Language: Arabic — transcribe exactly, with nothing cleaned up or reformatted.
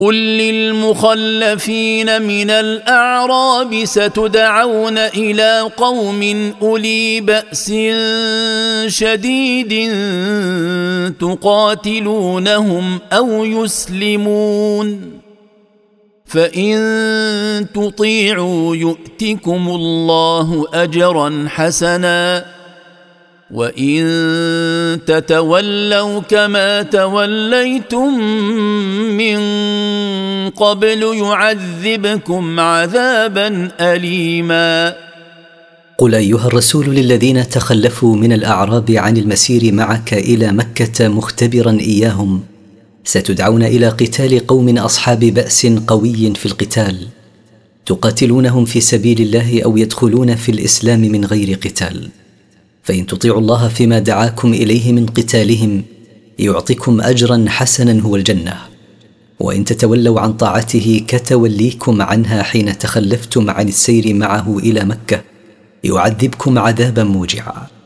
قل للمخلفين من الأعراب ستدعون إلى قوم أولي بأس شديد تقاتلونهم أو يسلمون فإن تطيعوا يؤتكم الله أجرا حسنا وإن تتولوا كما توليتم من قبل يعذبكم عذابا أليما. قل أيها الرسول للذين تخلفوا من الأعراب عن المسير معك إلى مكة مختبرا إياهم: ستدعون إلى قتال قوم أصحاب بأس قوي في القتال، تقاتلونهم في سبيل الله أو يدخلون في الإسلام من غير قتال، فإن تطيعوا الله فيما دعاكم إليه من قتالهم يعطيكم أجرا حسنا هو الجنة، وإن تتولوا عن طاعته كتوليكم عنها حين تخلفتم عن السير معه إلى مكة يعذبكم عذابا موجعا.